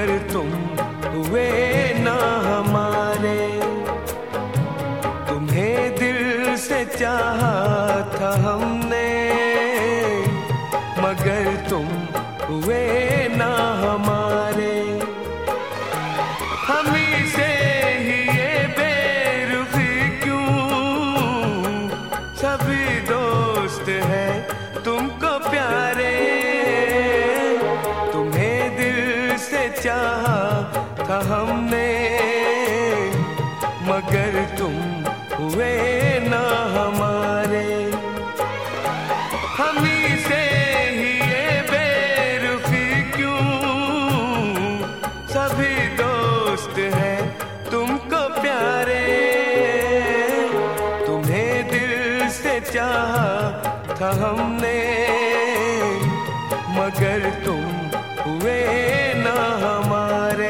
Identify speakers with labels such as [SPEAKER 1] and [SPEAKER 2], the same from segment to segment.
[SPEAKER 1] मगर तुम हुए ना हमारे। तुम्हें दिल से चाहा था हमने, मगर तुम हुए ना हमारे। हमी से ही ये बेरुखी क्यों, सभी दोस्त हैं तुमको प्यारे। तुम्हें दिल से चाहा था हमने, मगर तुम हुए ना हमारे। हमी से ही ये बेरुखी क्यों, सभी दोस्त हैं तुमको प्यारे। तुम्हें दिल से चाहा था हमने, मगर तुम हुए ना हमारे।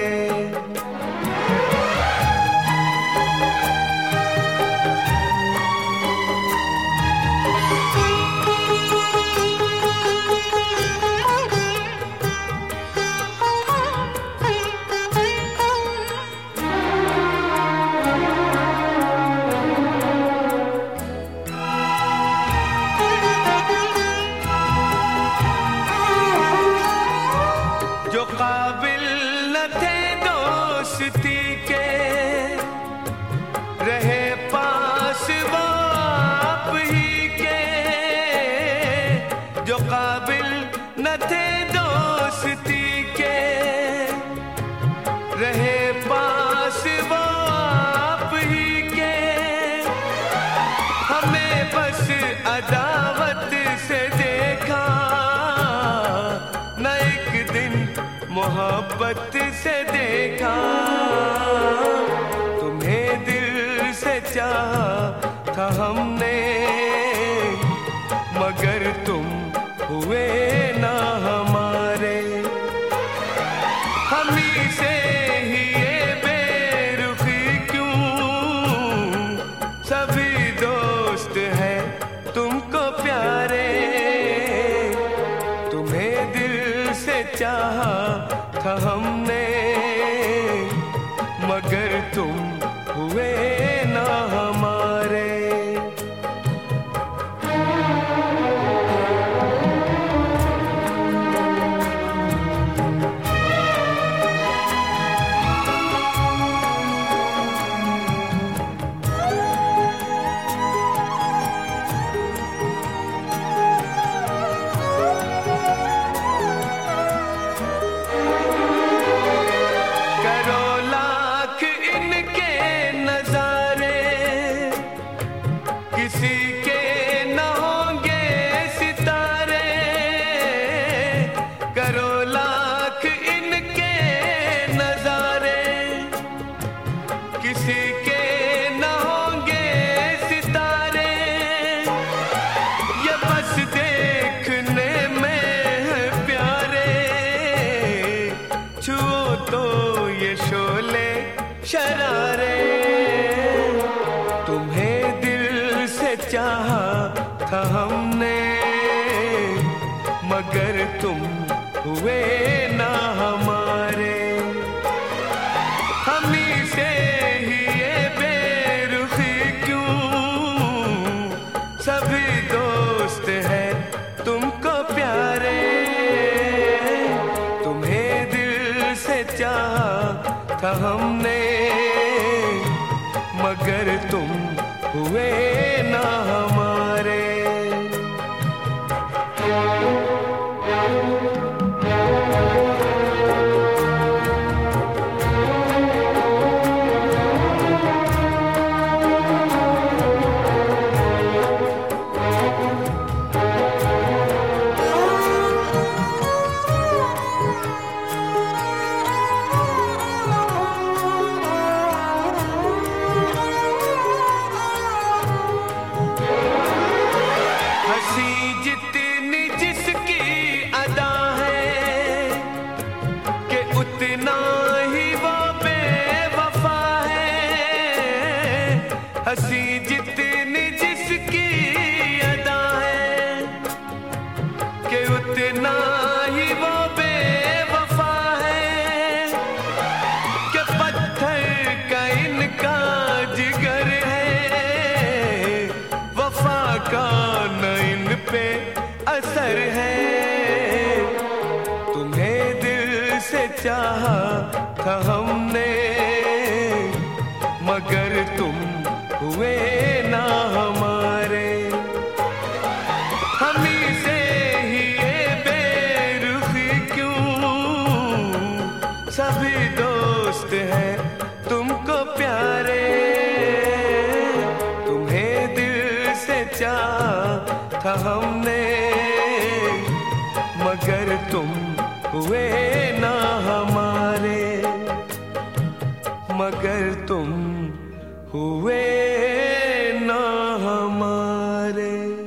[SPEAKER 1] जो काबिल न थे दोस्ती के, रहे पास वो आप ही के। जो काबिल न थे दोस्ती के, रहे पास वो आप ही के। हमें बस अदावत से देखा, न एक दिन मोहब्बत से देखा। तुम्हें दिल से चाहा था हमने, मगर तुम हुए ना हमारे। हमी से ही ये बेरुखी क्यों, सभी दोस्त हैं तुमको प्यारे। तुम्हें दिल से चाहा था हमने, मगर तुम हुए ना हमारे। किसी के न होंगे सितारे, करो लाख इनके नजारे। किसी के न होंगे सितारे, ये बस देखने में है प्यारे। छुओ तो ये शोले शरारे। तुम्हें दिल से चाहा था हमने, मगर तुम हुए ना हमारे। हमी से ही ये बेरुखी क्यों, सभी दोस्त हैं तुमको प्यारे। तुम्हें दिल से चाहा था हमने, मगर तुम हुए ना हमारे। जितनी जिसकी अदा है, कि उतना ही वो बेवफा है। हंसी जितनी जिसकी अदा है, कि उतना ही वो बेवफा है। पे असर है। तुम्हें दिल से चाहा था हमने, मगर तुम हुए ना हमारे। हमी से ही ये बेरुखी क्यों, सभी दोस्त हैं तुमको प्यारे। तुम्हें दिल से चाहा था हमने, मगर तुम हुए ना हमारे, मगर तुम हुए ना हमारे।